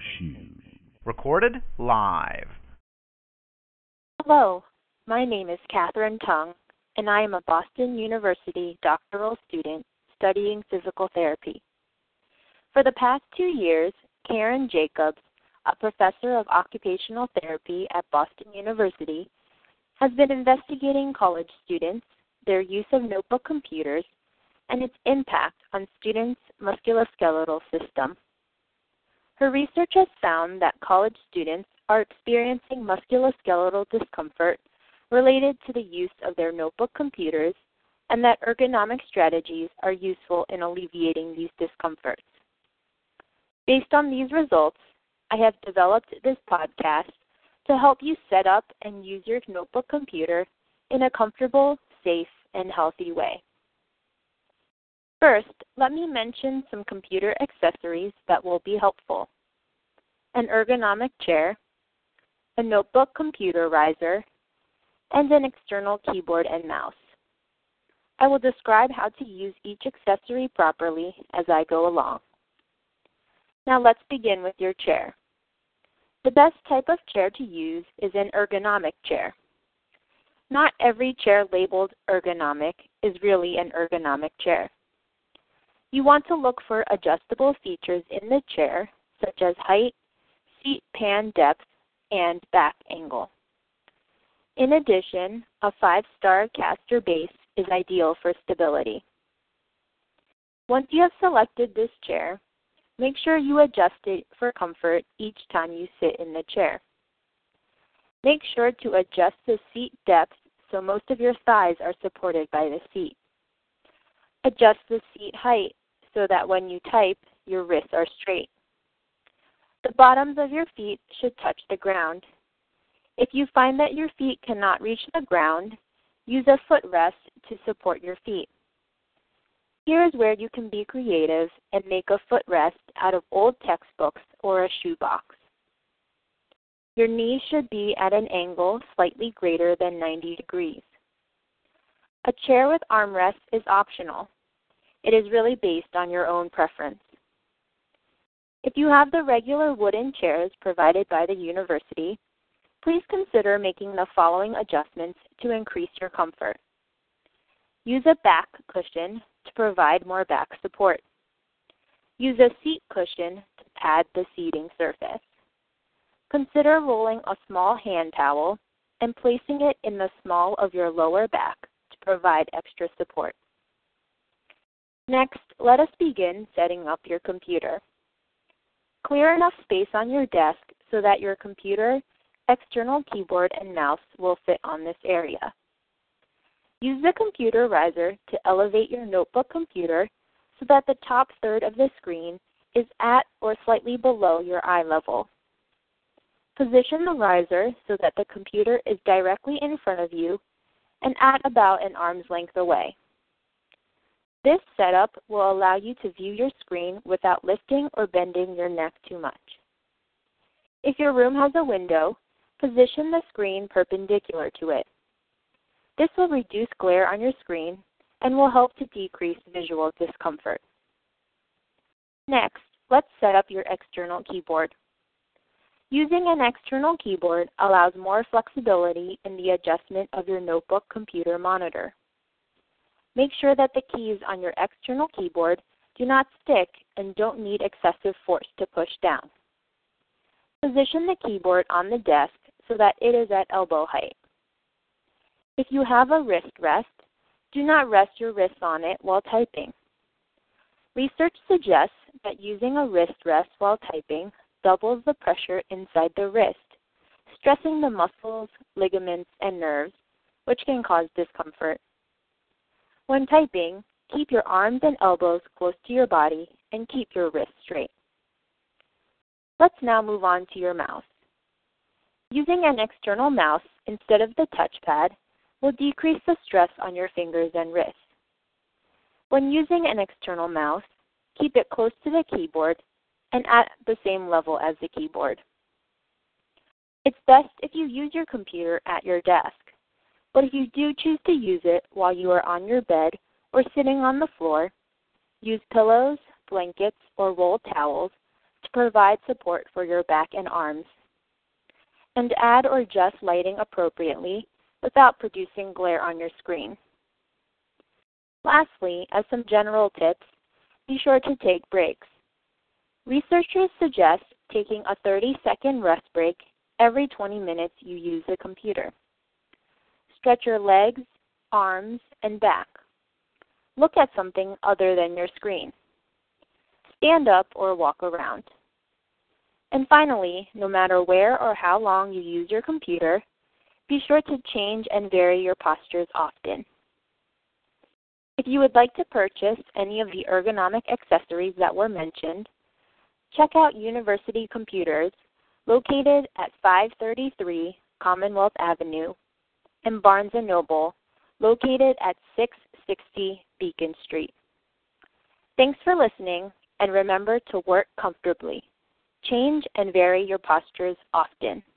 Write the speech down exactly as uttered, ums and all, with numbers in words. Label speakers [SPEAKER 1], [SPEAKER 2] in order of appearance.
[SPEAKER 1] Shoes. Recorded live.
[SPEAKER 2] Hello, my name is Catherine Tung, and I am a Boston University doctoral student studying physical therapy. For the past two years, Karen Jacobs, a professor of occupational therapy at Boston University, has been investigating college students, their use of notebook computers, and its impact on students' musculoskeletal system. Her research has found that college students are experiencing musculoskeletal discomfort related to the use of their notebook computers, and that ergonomic strategies are useful in alleviating these discomforts. Based on these results, I have developed this podcast to help you set up and use your notebook computer in a comfortable, safe, and healthy way. First, let me mention some computer accessories that will be helpful. An ergonomic chair, a notebook computer riser, and an external keyboard and mouse. I will describe how to use each accessory properly as I go along. Now let's begin with your chair. The best type of chair to use is an ergonomic chair. Not every chair labeled ergonomic is really an ergonomic chair. You want to look for adjustable features in the chair, such as height, seat pan depth, and back angle. In addition, a five-star caster base is ideal for stability. Once you have selected this chair, make sure you adjust it for comfort each time you sit in the chair. Make sure to adjust the seat depth so most of your thighs are supported by the seat. Adjust the seat height so that when you type, your wrists are straight. The bottoms of your feet should touch the ground. If you find that your feet cannot reach the ground, use a footrest to support your feet. Here is where you can be creative and make a footrest out of old textbooks or a shoebox. Your knees should be at an angle slightly greater than ninety degrees. A chair with armrests is optional. It is really based on your own preference. If you have the regular wooden chairs provided by the university, please consider making the following adjustments to increase your comfort. Use a back cushion to provide more back support. Use a seat cushion to pad the seating surface. Consider rolling a small hand towel and placing it in the small of your lower back to provide extra support. Next, let us begin setting up your computer. Clear enough space on your desk so that your computer, external keyboard, and mouse will fit on this area. Use the computer riser to elevate your notebook computer so that the top third of the screen is at or slightly below your eye level. Position the riser so that the computer is directly in front of you and at about an arm's length away. This setup will allow you to view your screen without lifting or bending your neck too much. If your room has a window, position the screen perpendicular to it. This will reduce glare on your screen and will help to decrease visual discomfort. Next, let's set up your external keyboard. Using an external keyboard allows more flexibility in the adjustment of your notebook computer monitor. Make sure that the keys on your external keyboard do not stick and don't need excessive force to push down. Position the keyboard on the desk so that it is at elbow height. If you have a wrist rest, do not rest your wrists on it while typing. Research suggests that using a wrist rest while typing doubles the pressure inside the wrist, stressing the muscles, ligaments, and nerves, which can cause discomfort. When typing, keep your arms and elbows close to your body and keep your wrists straight. Let's now move on to your mouse. Using an external mouse instead of the touchpad will decrease the stress on your fingers and wrists. When using an external mouse, keep it close to the keyboard and at the same level as the keyboard. It's best if you use your computer at your desk, but if you do choose to use it while you are on your bed or sitting on the floor, use pillows, blankets, or rolled towels to provide support for your back and arms. And add or adjust lighting appropriately without producing glare on your screen. Lastly, as some general tips, be sure to take breaks. Researchers suggest taking a thirty-second rest break every twenty minutes you use the computer. Stretch your legs, arms, and back. Look at something other than your screen. Stand up or walk around. And finally, no matter where or how long you use your computer, be sure to change and vary your postures often. If you would like to purchase any of the ergonomic accessories that were mentioned, check out University Computers, located at five thirty-three Commonwealth Avenue, and Barnes and Noble, located at six sixty Beacon Street. Thanks for listening, and remember to work comfortably. Change and vary your postures often.